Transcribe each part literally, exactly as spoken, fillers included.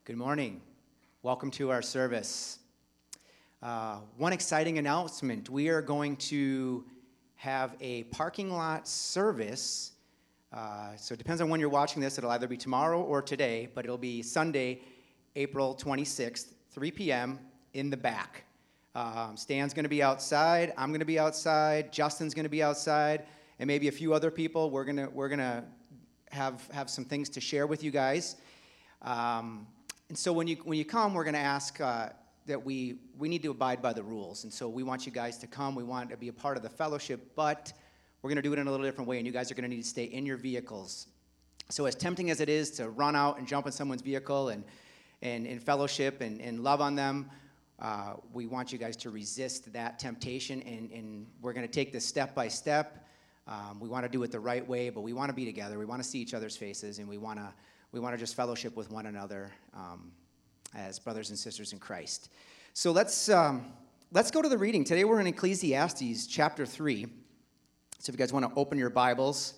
Good morning. Welcome to our service. Uh, one exciting announcement. We are going to have a parking lot service. Uh, so it depends on when you're watching this. It'll either be tomorrow or today, but it'll be Sunday, April twenty-sixth, three p.m. in the back. Um, Stan's going to be outside. I'm going to be outside. Justin's going to be outside, and maybe a few other people. We're going to we're going to have have some things to share with you guys. Um, And so when you when you come, we're going to ask uh, that we we need to abide by the rules. And so we want you guys to come. We want to be a part of the fellowship, but we're going to do it in a little different way, and you guys are going to need to stay in your vehicles. So as tempting as it is to run out and jump in someone's vehicle and and in fellowship and, and love on them, uh, we want you guys to resist that temptation, and, and we're going to take this step by step. Um, we want to do it the right way, but we want to be together. We want to see each other's faces, and we want to We want to just fellowship with one another um, as brothers and sisters in Christ. So let's um, let's go to the reading. Today we're in Ecclesiastes chapter three. So if you guys want to open your Bibles,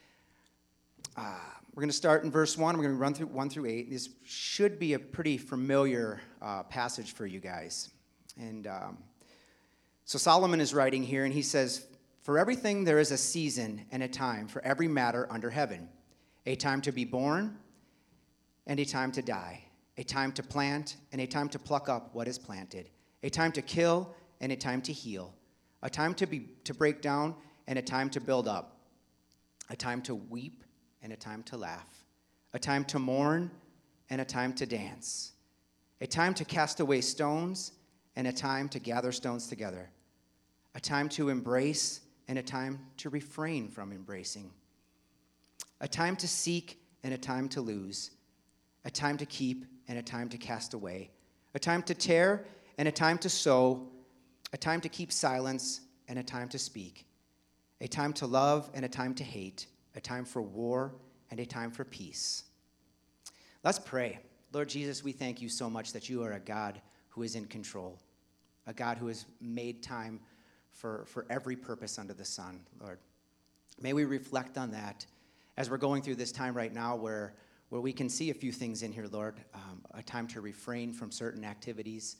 uh, we're going to start in verse one. We're going to run through one through eight. This should be a pretty familiar uh, passage for you guys. And um, so Solomon is writing here, and he says, "For everything there is a season and a time for every matter under heaven, a time to be born and a time to die, a time to plant and a time to pluck up what is planted, a time to kill and a time to heal, a time to be to break down and a time to build up, a time to weep and a time to laugh, a time to mourn and a time to dance, a time to cast away stones and a time to gather stones together, a time to embrace and a time to refrain from embracing, a time to seek and a time to lose, a time to keep and a time to cast away, a time to tear and a time to sow, a time to keep silence and a time to speak, a time to love and a time to hate, a time for war and a time for peace." Let's pray. Lord Jesus, we thank you so much that you are a God who is in control, a God who has made time for, for every purpose under the sun, Lord. May we reflect on that as we're going through this time right now where, where we can see a few things in here, Lord, um, a time to refrain from certain activities.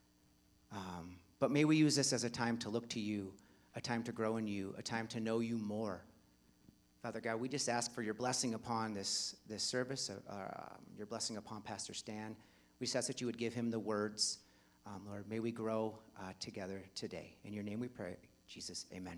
Um, but may we use this as a time to look to you, a time to grow in you, a time to know you more. Father God, we just ask for your blessing upon this, this service, uh, uh, your blessing upon Pastor Stan. We just ask that you would give him the words. Um, Lord, may we grow uh, together today. In your name we pray, Jesus, amen.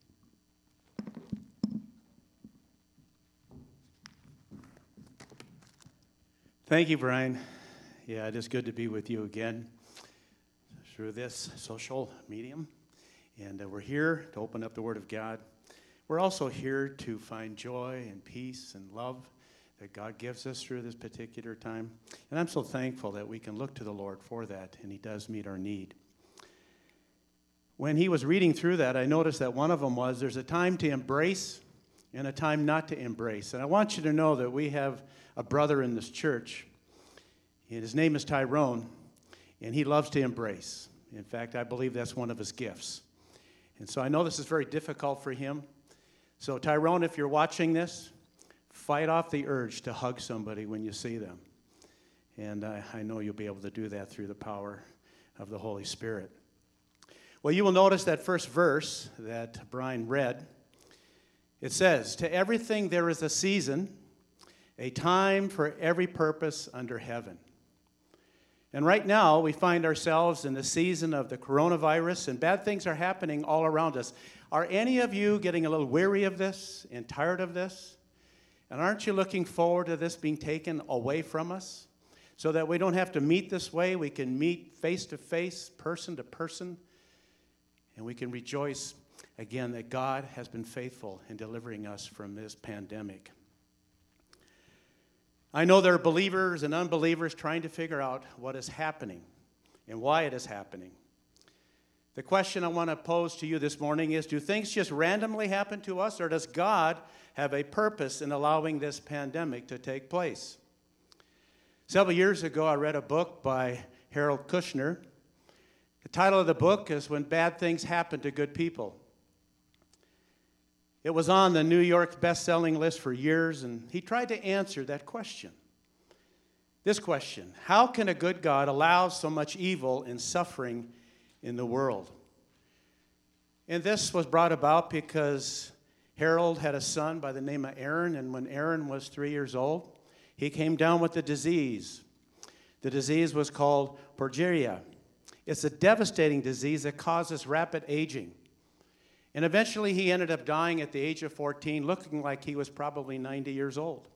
Thank you, Brian. Yeah, it is good to be with you again through this social medium. And uh, we're here to open up the Word of God. We're also here to find joy and peace and love that God gives us through this particular time. And I'm so thankful that we can look to the Lord for that, and he does meet our need. When he was reading through that, I noticed that one of them was, there's a time to embrace and a time not to embrace. And I want you to know that we have a brother in this church, and his name is Tyrone, and he loves to embrace. In fact, I believe that's one of his gifts. And so I know this is very difficult for him. So Tyrone, if you're watching this, fight off the urge to hug somebody when you see them. And I, I know you'll be able to do that through the power of the Holy Spirit. Well, you will notice that first verse that Brian read. It says, "To everything there is a season, a time for every purpose under heaven." And right now, we find ourselves in the season of the coronavirus, and bad things are happening all around us. Are any of you getting a little weary of this and tired of this? And aren't you looking forward to this being taken away from us so that we don't have to meet this way? We can meet face to face, person to person, and we can rejoice again that God has been faithful in delivering us from this pandemic. I know there are believers and unbelievers trying to figure out what is happening and why it is happening. The question I want to pose to you this morning is, do things just randomly happen to us, or does God have a purpose in allowing this pandemic to take place? Several years ago, I read a book by Harold Kushner. The title of the book is When Bad Things Happen to Good People. It was on the New York best-selling list for years, and he tried to answer that question. This question: how can a good God allow so much evil and suffering in the world? And this was brought about because Harold had a son by the name of Aaron, and when Aaron was three years old, he came down with a disease. The disease was called progeria. It's a devastating disease that causes rapid aging. And eventually he ended up dying at the age of fourteen, looking like he was probably ninety years old.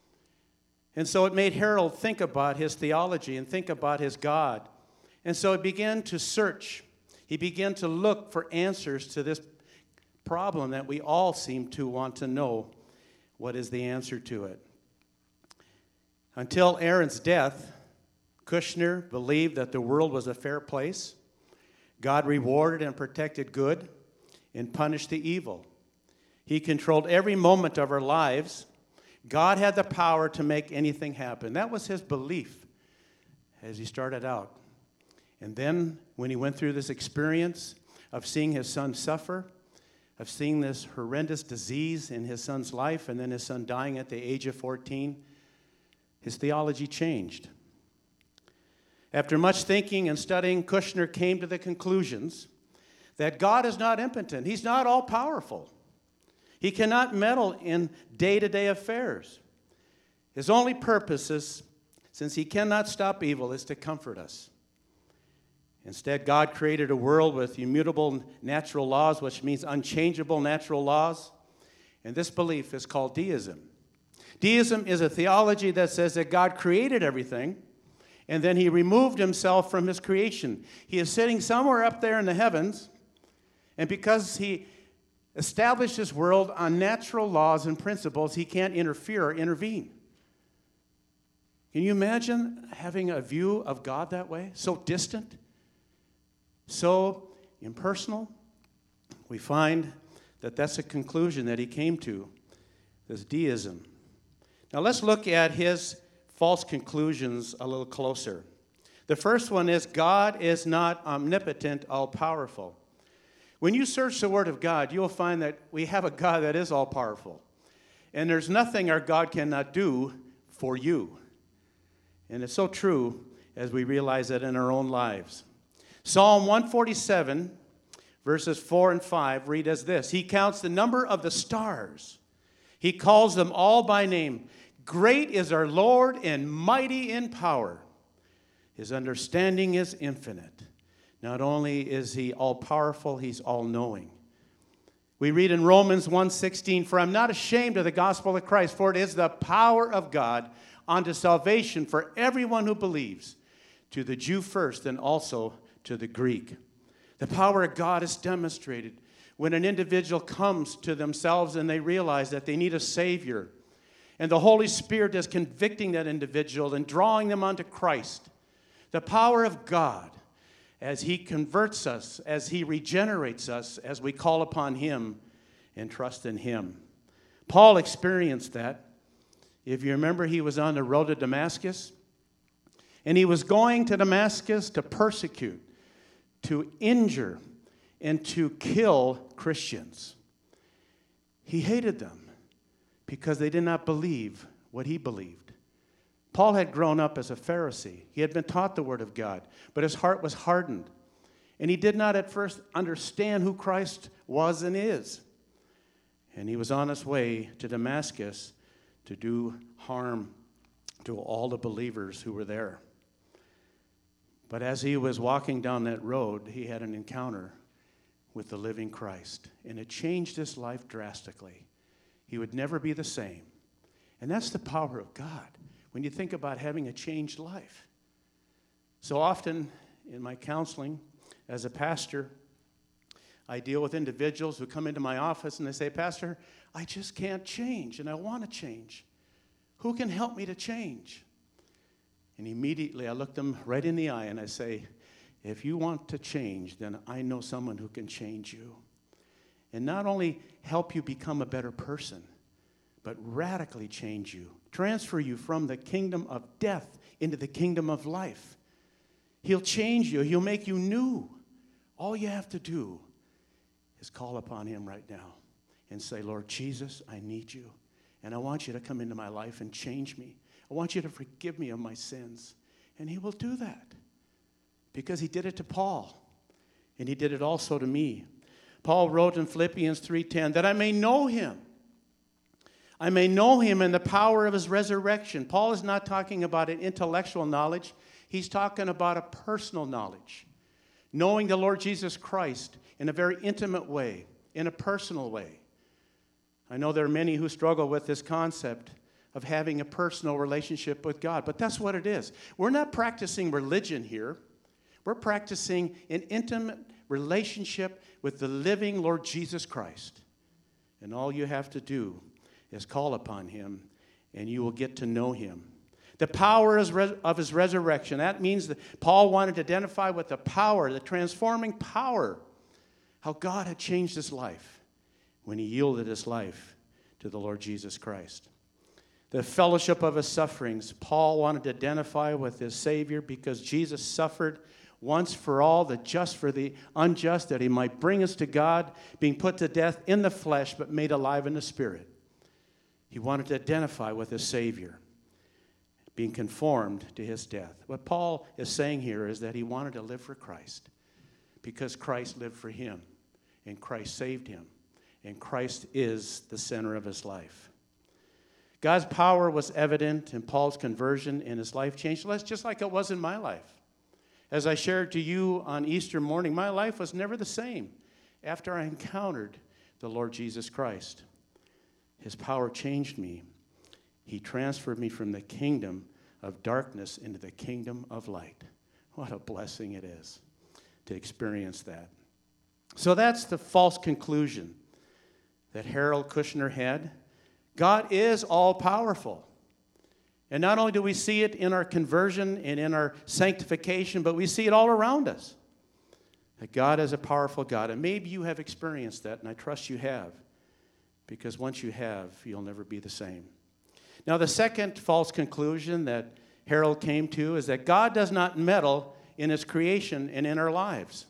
And so it made Harold think about his theology and think about his God. And so he began to search. He began to look for answers to this problem that we all seem to want to know what is the answer to it. Until Aaron's death, Kushner believed that the world was a fair place. God rewarded and protected good and punished the evil. He controlled every moment of our lives. God had the power to make anything happen. That was his belief as he started out. And then when he went through this experience of seeing his son suffer, of seeing this horrendous disease in his son's life, and then his son dying at the age of fourteen, his theology changed. After much thinking and studying, Kushner came to the conclusions that God is not impotent. He's not all-powerful. He cannot meddle in day-to-day affairs. His only purpose is, since he cannot stop evil, is to comfort us. Instead, God created a world with immutable natural laws, which means unchangeable natural laws. And this belief is called deism. Deism is a theology that says that God created everything, and then he removed himself from his creation. He is sitting somewhere up there in the heavens, and because he established his world on natural laws and principles, he can't interfere or intervene. Can you imagine having a view of God that way? So distant, so impersonal? We find that that's a conclusion that he came to, this deism. Now let's look at his false conclusions a little closer. The first one is God is not omnipotent, all-powerful. When you search the Word of God, you'll find that we have a God that is all-powerful. And there's nothing our God cannot do for you. And it's so true as we realize that in our own lives. Psalm one forty-seven, verses four and five, read as this: He counts the number of the stars. He calls them all by name. Great is our Lord and mighty in power. His understanding is infinite. Not only is he all-powerful, he's all-knowing. We read in Romans one sixteen, For I'm not ashamed of the gospel of Christ, for it is the power of God unto salvation for everyone who believes, to the Jew first and also to the Greek. The power of God is demonstrated when an individual comes to themselves and they realize that they need a Savior. And the Holy Spirit is convicting that individual and drawing them unto Christ. The power of God, as he converts us, as he regenerates us, as we call upon him and trust in him. Paul experienced that. If you remember, he was on the road to Damascus, and he was going to Damascus to persecute, to injure, and to kill Christians. He hated them because they did not believe what he believed. Paul had grown up as a Pharisee. He had been taught the Word of God, but his heart was hardened. And he did not at first understand who Christ was and is. And he was on his way to Damascus to do harm to all the believers who were there. But as he was walking down that road, he had an encounter with the living Christ. And it changed his life drastically. He would never be the same. And that's the power of God when you think about having a changed life. So often in my counseling as a pastor, I deal with individuals who come into my office and they say, Pastor, I just can't change and I want to change. Who can help me to change? And immediately I look them right in the eye and I say, if you want to change, then I know someone who can change you. And not only help you become a better person, but radically change you, transfer you from the kingdom of death into the kingdom of life. He'll change you. He'll make you new. All you have to do is call upon him right now and say, Lord Jesus, I need you. And I want you to come into my life and change me. I want you to forgive me of my sins. And he will do that because he did it to Paul, and he did it also to me. Paul wrote in Philippians three ten, that I may know him. I may know him in the power of his resurrection. Paul is not talking about an intellectual knowledge. He's talking about a personal knowledge. Knowing the Lord Jesus Christ in a very intimate way, in a personal way. I know there are many who struggle with this concept of having a personal relationship with God, but that's what it is. We're not practicing religion here. We're practicing an intimate relationship with the living Lord Jesus Christ. And all you have to do is call upon him, and you will get to know him. The power of his resurrection. That means that Paul wanted to identify with the power, the transforming power, how God had changed his life when he yielded his life to the Lord Jesus Christ. The fellowship of his sufferings. Paul wanted to identify with his Savior because Jesus suffered once for all, the just for the unjust, that he might bring us to God, being put to death in the flesh, but made alive in the Spirit. He wanted to identify with his Savior, being conformed to his death. What Paul is saying here is that he wanted to live for Christ because Christ lived for him, and Christ saved him, and Christ is the center of his life. God's power was evident in Paul's conversion, and his life changed, just like it was in my life. As I shared to you on Easter morning, my life was never the same after I encountered the Lord Jesus Christ. His power changed me. He transferred me from the kingdom of darkness into the kingdom of light. What a blessing it is to experience that. So that's the false conclusion that Harold Kushner had. God is all-powerful. And not only do we see it in our conversion and in our sanctification, but we see it all around us. That God is a powerful God. And maybe you have experienced that, and I trust you have. Because once you have, you'll never be the same. Now, the second false conclusion that Harold came to is that God does not meddle in his creation and in our lives.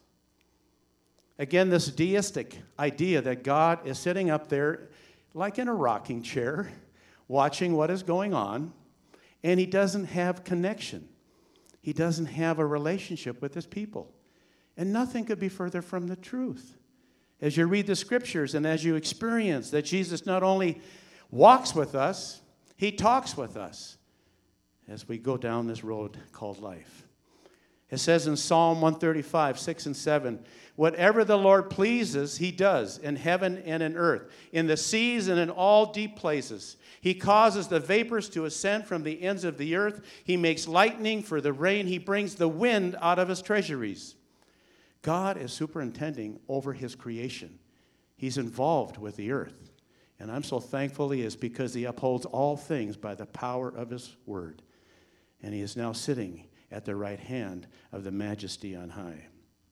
Again, this deistic idea that God is sitting up there like in a rocking chair, watching what is going on, and he doesn't have connection. He doesn't have a relationship with his people. And nothing could be further from the truth. As you read the scriptures and as you experience that Jesus not only walks with us, he talks with us as we go down this road called life. It says in Psalm one thirty-five, six and seven, whatever the Lord pleases, he does in heaven and in earth, in the seas and in all deep places. He causes the vapors to ascend from the ends of the earth. He makes lightning for the rain. He brings the wind out of his treasuries. God is superintending over his creation. He's involved with the earth. And I'm so thankful he is because he upholds all things by the power of his word. And he is now sitting at the right hand of the majesty on high.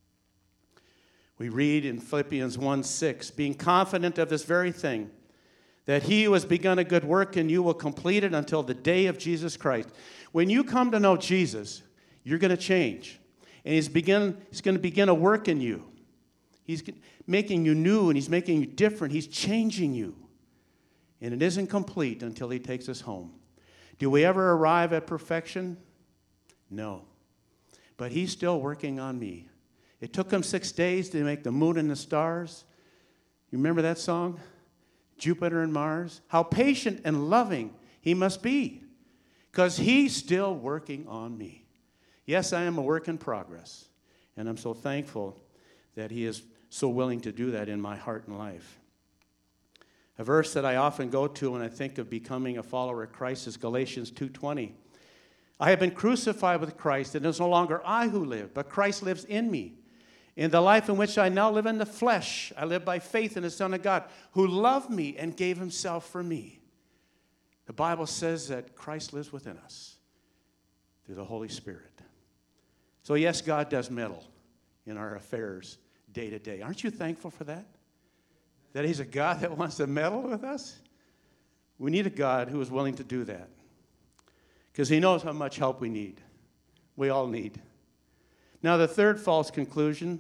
We read in Philippians one six, being confident of this very thing, that he who has begun a good work in you will complete it until the day of Jesus Christ. When you come to know Jesus, you're going to change. And he's, begin, he's going to begin a work in you. He's making you new and he's making you different. He's changing you. And it isn't complete until he takes us home. Do we ever arrive at perfection? No. But he's still working on me. It took him six days to make the moon and the stars. You remember that song? Jupiter and Mars. How patient and loving he must be. Because he's still working on me. Yes, I am a work in progress. And I'm so thankful that he is so willing to do that in my heart and life. A verse that I often go to when I think of becoming a follower of Christ is Galatians two twenty. I have been crucified with Christ, and it is no longer I who live, but Christ lives in me. In the life in which I now live in the flesh, I live by faith in the Son of God, who loved me and gave himself for me. The Bible says that Christ lives within us through the Holy Spirit. So yes, God does meddle in our affairs day to day. Aren't you thankful for that? That he's a God that wants to meddle with us? We need a God who is willing to do that. Because he knows how much help we need. We all need. Now, the third false conclusion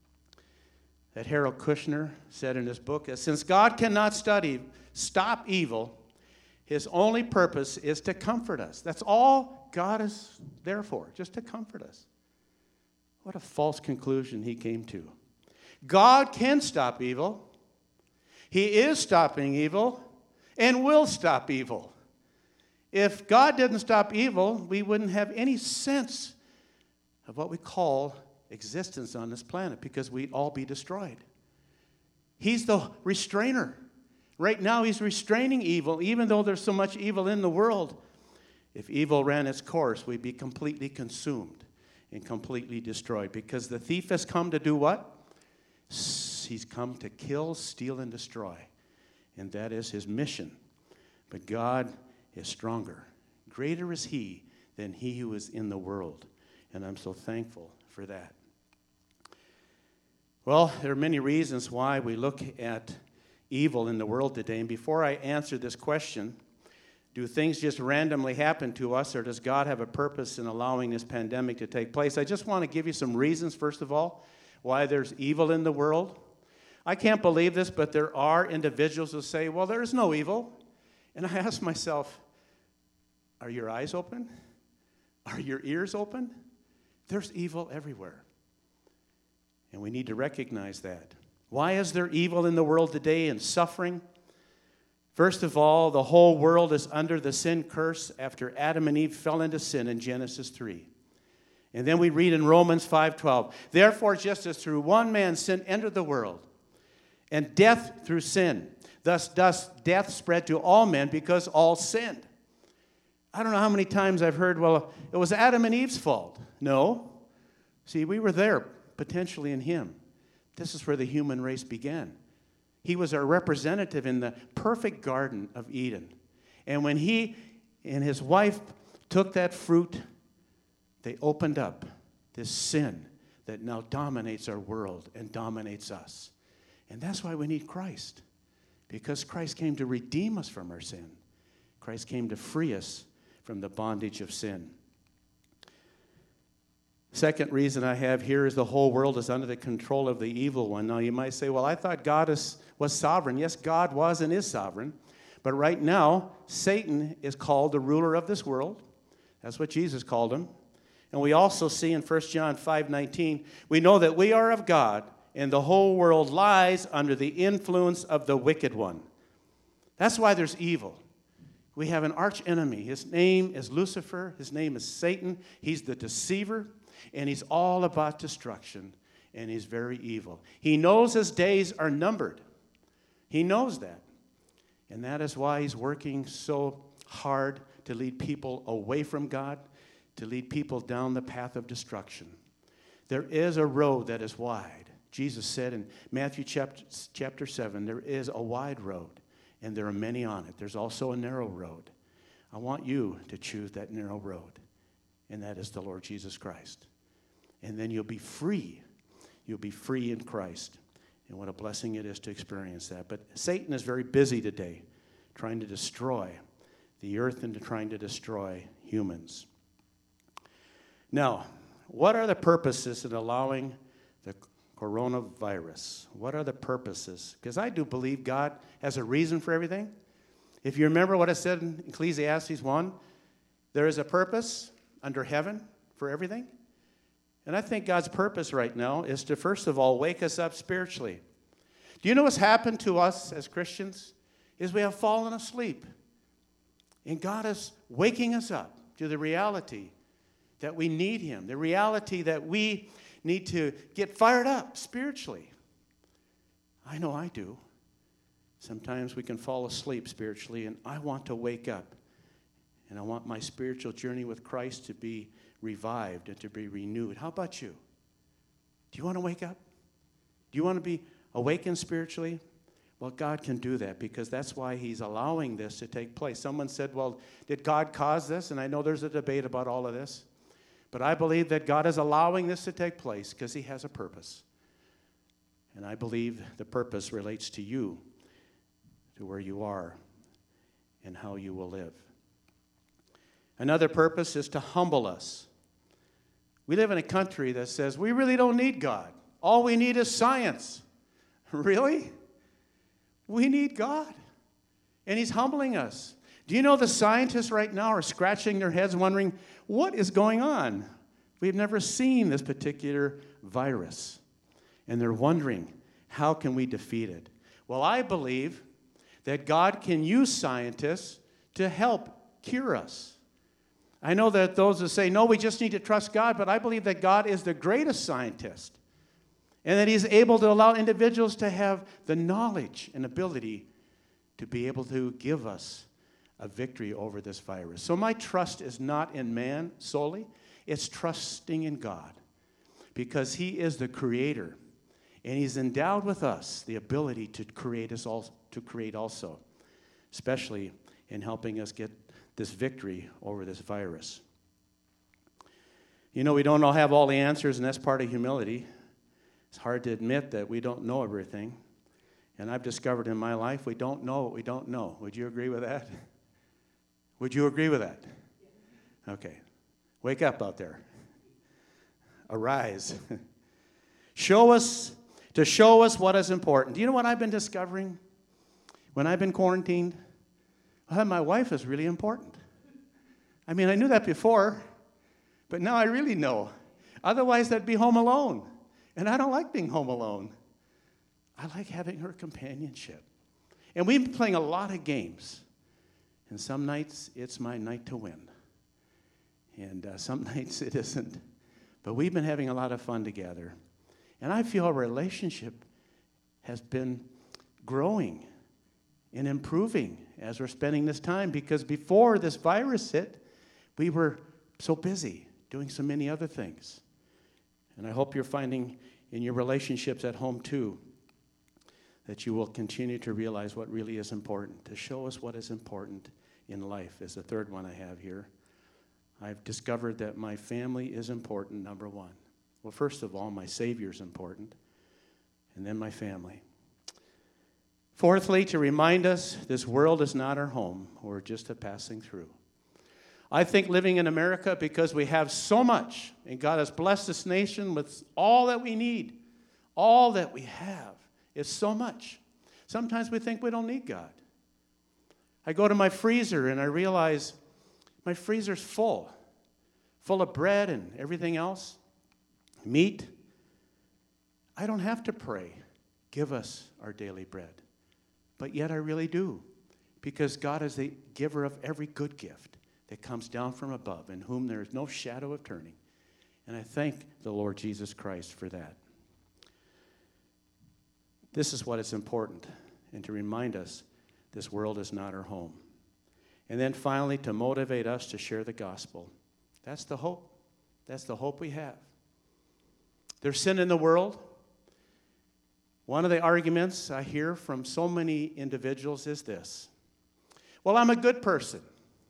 that Harold Kushner said in his book is, since God cannot study, stop evil, His only purpose is to comfort us. That's all God is there for, just to comfort us. What a false conclusion he came to. God can stop evil. He is stopping evil and will stop evil. If God didn't stop evil, we wouldn't have any sense of what we call existence on this planet because we'd all be destroyed. He's the restrainer. Right now, he's restraining evil, even though there's so much evil in the world. If evil ran its course, we'd be completely consumed and completely destroyed because the thief has come to do what? He's come to kill, steal, and destroy. And that is his mission. But God is stronger. Greater is he than he who is in the world. And I'm so thankful for that. Well, there are many reasons why we look at evil in the world today. And before I answer this question, do things just randomly happen to us, or does God have a purpose in allowing this pandemic to take place? I just want to give you some reasons, first of all, why there's evil in the world. I can't believe this, but there are individuals who say, well, there's no evil. And I ask myself, are your eyes open? Are your ears open? There's evil everywhere. And we need to recognize that. Why is there evil in the world today and suffering? First of all, the whole world is under the sin curse after Adam and Eve fell into sin in Genesis three. And then we read in Romans five twelve, therefore, just as through one man sin entered the world, and death through sin, thus does death spread to all men because all sinned. I don't know how many times I've heard, well, it was Adam and Eve's fault. No. See, we were there potentially in him. This is where the human race began. He was our representative in the perfect Garden of Eden. And when he and his wife took that fruit, they opened up this sin that now dominates our world and dominates us. And that's why we need Christ. Because Christ came to redeem us from our sin. Christ came to free us from the bondage of sin. Second reason I have here is the whole world is under the control of the evil one. Now you might say, well, I thought God is, was sovereign. Yes, God was and is sovereign. But right now, Satan is called the ruler of this world. That's what Jesus called him. And we also see in First John five nineteen, we know that we are of God, and the whole world lies under the influence of the wicked one. That's why there's evil. We have an arch enemy. His name is Lucifer. His name is Satan. He's the deceiver, and he's all about destruction, and he's very evil. He knows his days are numbered. He knows that. And that is why he's working so hard to lead people away from God, to lead people down the path of destruction. There is a road that is wide. Jesus said in Matthew chapter, chapter seven, there is a wide road, and there are many on it. There's also a narrow road. I want you to choose that narrow road, and that is the Lord Jesus Christ. And then you'll be free. You'll be free in Christ. And what a blessing it is to experience that. But Satan is very busy today trying to destroy the earth and to trying to destroy humans. Now, what are the purposes in allowing the coronavirus? What are the purposes? Because I do believe God has a reason for everything. If you remember what I said in Ecclesiastes one, there is a purpose under heaven for everything. And I think God's purpose right now is to, first of all, wake us up spiritually. Do you know what's happened to us as Christians? Is we have fallen asleep. And God is waking us up to the reality that we need him, the reality that we need to get fired up spiritually. I know I do. Sometimes we can fall asleep spiritually, and I want to wake up. And I want my spiritual journey with Christ to be revived and to be renewed. How about you? Do you want to wake up? Do you want to be awakened spiritually? Well, God can do that because that's why he's allowing this to take place. Someone said, well, did God cause this? And I know there's a debate about all of this. But I believe that God is allowing this to take place because he has a purpose. And I believe the purpose relates to you, to where you are, and how you will live. Another purpose is to humble us. We live in a country that says we really don't need God. All we need is science. Really? We need God. And he's humbling us. Do you know the scientists right now are scratching their heads wondering, what is going on? We've never seen this particular virus. And they're wondering, how can we defeat it? Well, I believe that God can use scientists to help cure us. I know that those that say, no, we just need to trust God, but I believe that God is the greatest scientist and that he's able to allow individuals to have the knowledge and ability to be able to give us a victory over this virus. So my trust is not in man solely. It's trusting in God because he is the creator and he's endowed with us the ability to create us all, to create also, especially in helping us get this victory over this virus. You know, we don't all have all the answers, and that's part of humility. It's hard to admit that we don't know everything. And I've discovered in my life we don't know what we don't know. Would you agree with that? Would you agree with that? Okay. Wake up out there. Arise. Show us, to show us what is important. Do you know what I've been discovering when I've been quarantined? Well, my wife is really important. I mean, I knew that before, but now I really know. Otherwise, I'd be home alone. And I don't like being home alone. I like having her companionship. And we've been playing a lot of games. And some nights, it's my night to win. And uh, some nights it isn't. But we've been having a lot of fun together. And I feel our relationship has been growing and improving as we're spending this time, because before this virus hit, we were so busy doing so many other things. And I hope you're finding in your relationships at home too that you will continue to realize what really is important, to show us what is important in life is the third one I have here. I've discovered that my family is important, number one. Well, first of all, my Savior is important, and then my family. Fourthly, to remind us this world is not our home. We're just a passing through. I think living in America, because we have so much, and God has blessed this nation with all that we need, all that we have is so much. Sometimes we think we don't need God. I go to my freezer and I realize my freezer's full, full of bread and everything else, meat. I don't have to pray, give us our daily bread. But yet I really do, because God is the giver of every good gift that comes down from above, in whom there is no shadow of turning. And I thank the Lord Jesus Christ for that. This is what is important, and to remind us this world is not our home. And then finally, to motivate us to share the gospel. That's the hope. That's the hope we have. There's sin in the world. One of the arguments I hear from so many individuals is this: well, I'm a good person.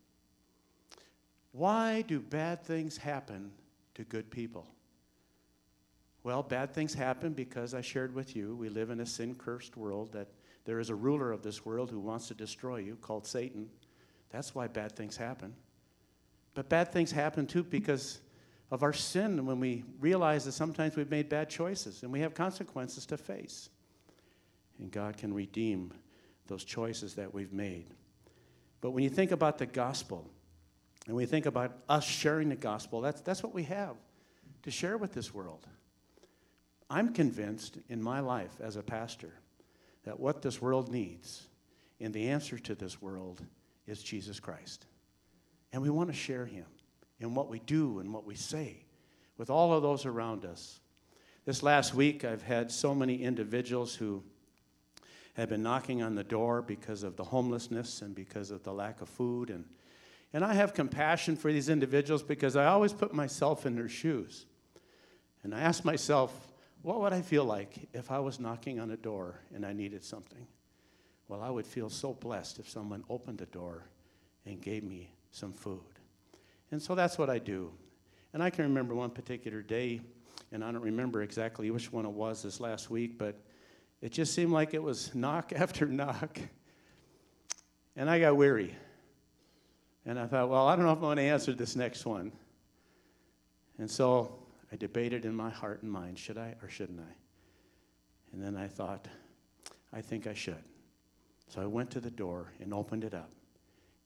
Why do bad things happen to good people? Well, bad things happen because I shared with you, we live in a sin-cursed world, that there is a ruler of this world who wants to destroy you, called Satan. That's why bad things happen. But bad things happen, too, because of our sin, when we realize that sometimes we've made bad choices and we have consequences to face. And God can redeem those choices that we've made. But when you think about the gospel, and we think about us sharing the gospel, that's, that's what we have to share with this world. I'm convinced in my life as a pastor that what this world needs, and the answer to this world, is Jesus Christ. And we want to share him in what we do and what we say with all of those around us. This last week, I've had so many individuals who have been knocking on the door because of the homelessness and because of the lack of food. And, and I have compassion for these individuals because I always put myself in their shoes. And I ask myself, what would I feel like if I was knocking on a door and I needed something? Well, I would feel so blessed if someone opened the door and gave me some food. And so that's what I do. And I can remember one particular day, and I don't remember exactly which one it was this last week, but it just seemed like it was knock after knock. And I got weary. And I thought, well, I don't know if I'm going to answer this next one. And so I debated in my heart and mind, should I or shouldn't I? And then I thought, I think I should. So I went to the door and opened it up.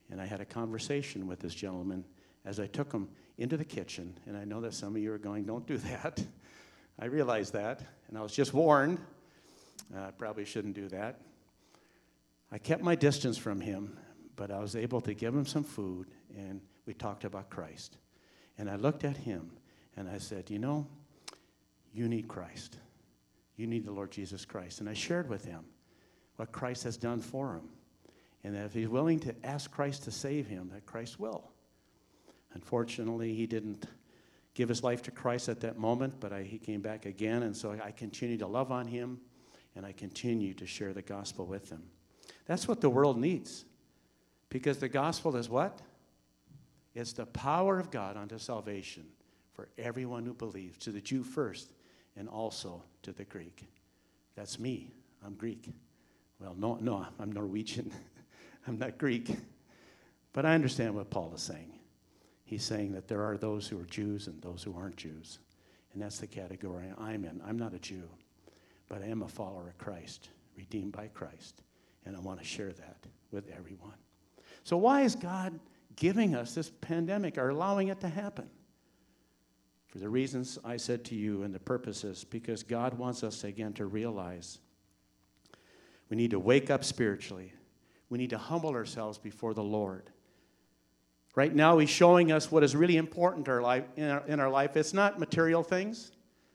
And I had a conversation with this gentleman as I took him into the kitchen. And I know that some of you are going, don't do that. I realize that. And I was just warned. I uh, probably shouldn't do that. I kept my distance from him, but I was able to give him some food, and we talked about Christ. And I looked at him, and I said, you know, you need Christ. You need the Lord Jesus Christ. And I shared with him what Christ has done for him. And that if he's willing to ask Christ to save him, that Christ will. Unfortunately, he didn't give his life to Christ at that moment, but I, he came back again, and so I continue to love on him, and I continue to share the gospel with him. That's what the world needs. Because the gospel is what? It's the power of God unto salvation for everyone who believes, to the Jew first, and also to the Greek. That's me. I'm Greek. Well, no, no, I'm Norwegian. I'm not Greek. But I understand what Paul is saying. He's saying that there are those who are Jews and those who aren't Jews. And that's the category I'm in. I'm not a Jew, but I am a follower of Christ, redeemed by Christ. And I want to share that with everyone. So why is God giving us this pandemic or allowing it to happen? For the reasons I said to you and the purposes, because God wants us again to realize we need to wake up spiritually. We need to humble ourselves before the Lord. Right now, he's showing us what is really important in our life. In our, in our life. It's not material things.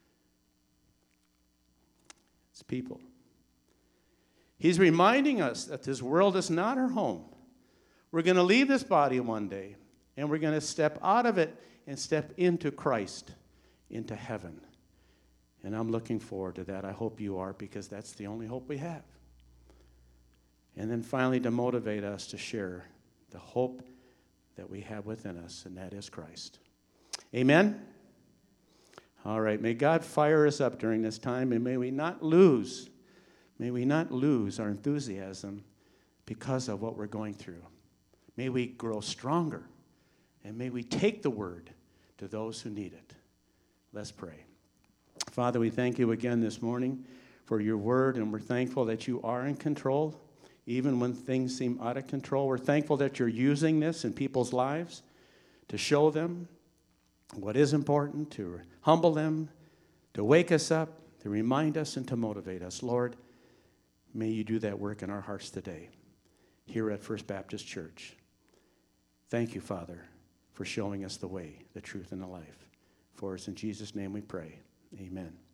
It's people. He's reminding us that this world is not our home. We're going to leave this body one day, and we're going to step out of it and step into Christ, into heaven. And I'm looking forward to that. I hope you are, because that's the only hope we have. And then finally, to motivate us to share the hope that we have within us, and that is Christ. Amen? All right. May God fire us up during this time, and may we not lose, may we not lose our enthusiasm because of what we're going through. May we grow stronger, and may we take the word to those who need it. Let's pray. Father, we thank you again this morning for your word, and we're thankful that you are in control. Even when things seem out of control, we're thankful that you're using this in people's lives to show them what is important, to humble them, to wake us up, to remind us, and to motivate us. Lord, may you do that work in our hearts today here at First Baptist Church. Thank you, Father, for showing us the way, the truth, and the life. For us in Jesus' name we pray. Amen.